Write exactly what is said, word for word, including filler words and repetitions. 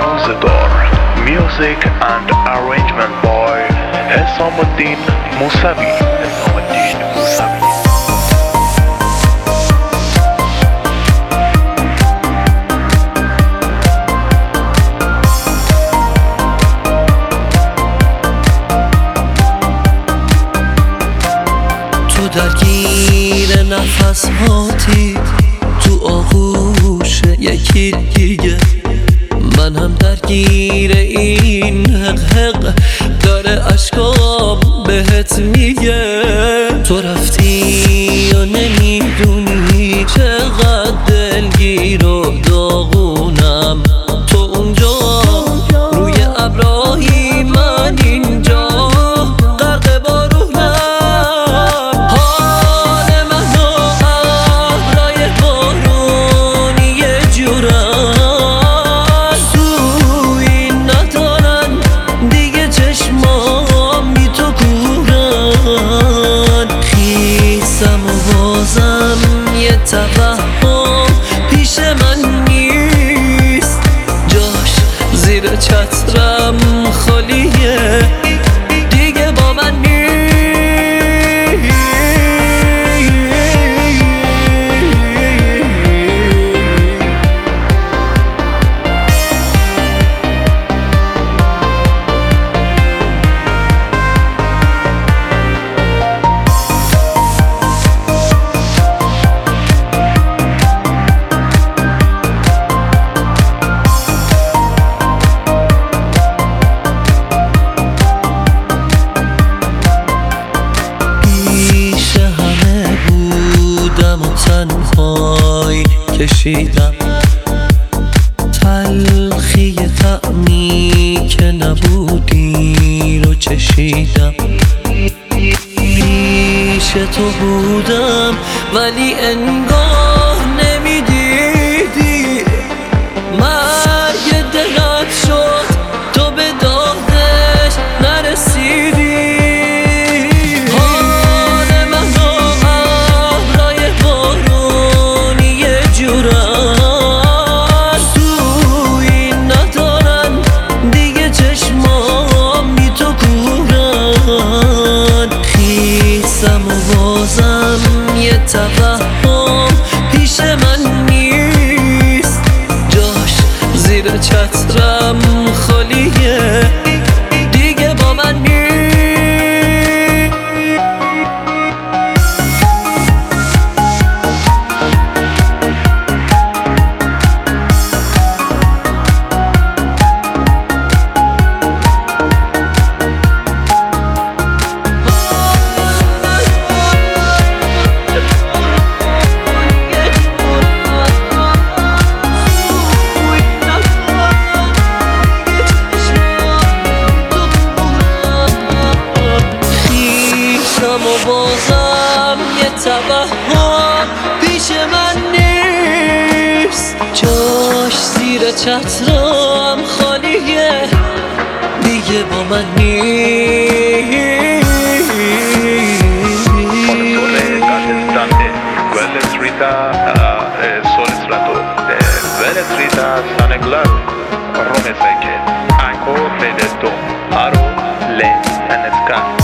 Rosedor. Music and arrangement by Hesamuddin Musavi. Hesamuddin Musavi. تو درگیر نفس هاتی، تو آغوش یکی دیگه، من هم درگیر این حق حق داره اشکام بهت میگه. تو رفتی و نمیدونی چقدر دلگیر و داغونم. تو اونجا روی ابراهی، من اینجا غرق بارونم. حال من و ابرای بارونی یه جورم، سوی ندارن دیگه چشمام بی تو کورن. خیسم و بازم یه توهم پیش من نیست، جاش زیر چترم خالیه، دیگه با من نیست. تنهایی کشیدم تلخی طعمی که نبودی رو چشیدم. پیش تو بودم ولی انگار نمیدیدی، مرگ دلت شد تو به دادش نرسیدی. سوی ندارن دیگه چشمام بی تو کورن. خیسم و بازم یه توهم پیش من نیست، جاش زیر چترم خالیه، دیگه با من نیست. و بازم یه توهم پیش من نیست، جاش زیر چترم خالیه، دیگه با من نیست. Ancora le detto, aro le